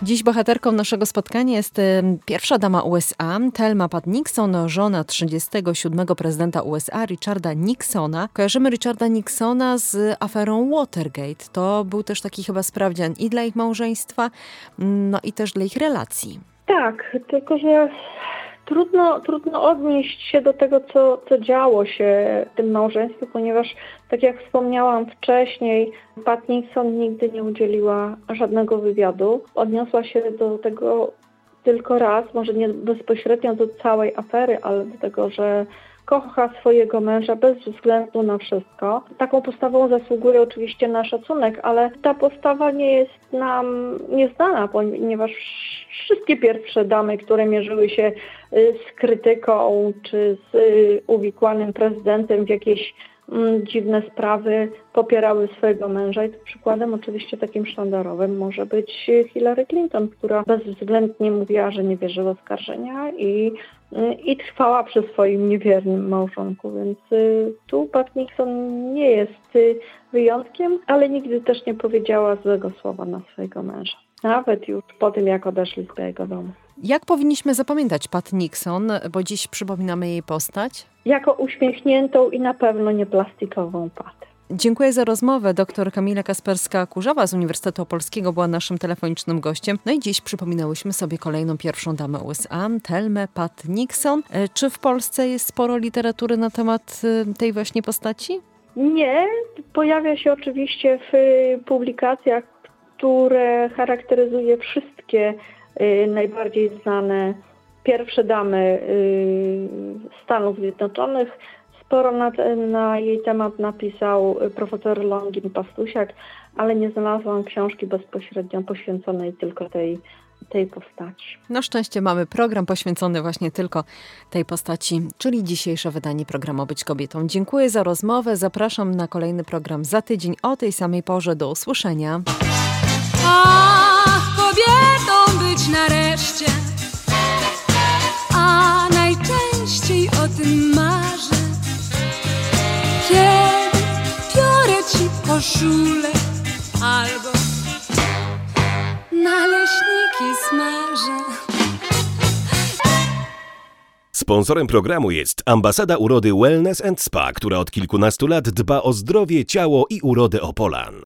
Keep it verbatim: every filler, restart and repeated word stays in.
Dziś bohaterką naszego spotkania jest e, pierwsza dama U S A, Thelma Pat Nixon, żona trzydziestego siódmego prezydenta U S A, Richarda Nixona. Kojarzymy Richarda Nixona z aferą Watergate. To był też taki chyba sprawdzian i dla ich małżeństwa, no i też dla ich relacji. Tak, tylko że trudno, trudno odnieść się do tego, co, co działo się w tym małżeństwie, ponieważ, tak jak wspomniałam wcześniej, Pat Nixon nigdy nie udzieliła żadnego wywiadu. Odniosła się do tego tylko raz, może nie bezpośrednio do całej afery, ale do tego, że kocha swojego męża bez względu na wszystko. Taką postawą zasługuje oczywiście na szacunek, ale ta postawa nie jest nam nieznana, ponieważ wszystkie pierwsze damy, które mierzyły się z krytyką czy z uwikłanym prezydentem w jakieś mm, dziwne sprawy, popierały swojego męża. I to przykładem oczywiście takim sztandarowym może być Hillary Clinton, która bezwzględnie mówiła, że nie wierzy w oskarżenia i i trwała przy swoim niewiernym małżonku, więc y, tu Pat Nixon nie jest y, wyjątkiem, ale nigdy też nie powiedziała złego słowa na swojego męża. Nawet już po tym, jak odeszli z Białego Domu. Jak powinniśmy zapamiętać Pat Nixon, bo dziś przypominamy jej postać? Jako uśmiechniętą i na pewno nie plastikową Pat. Dziękuję za rozmowę. Doktor Kamila Kasperska-Kurzawa z Uniwersytetu Opolskiego była naszym telefonicznym gościem. No i dziś przypominałyśmy sobie kolejną pierwszą damę U S A, Thelmę Pat Nixon. Czy w Polsce jest sporo literatury na temat tej właśnie postaci? Nie. Pojawia się oczywiście w publikacjach, które charakteryzuje wszystkie y, najbardziej znane pierwsze damy y, Stanów Zjednoczonych. Sporo na, na jej temat napisał profesor Longin Pastusiak, ale nie znalazłam książki bezpośrednio poświęconej tylko tej, tej postaci. Na szczęście mamy program poświęcony właśnie tylko tej postaci, czyli dzisiejsze wydanie programu Być Kobietą. Dziękuję za rozmowę. Zapraszam na kolejny program za tydzień o tej samej porze. Do usłyszenia. Ach, kobietą być nareszcie, a najczęściej o tym marzę. Kiedy biorę ci koszulę albo naleśniki smażę. Sponsorem programu jest Ambasada Urody Wellness and Spa, która od kilkunastu lat dba o zdrowie, ciało i urodę Opolan.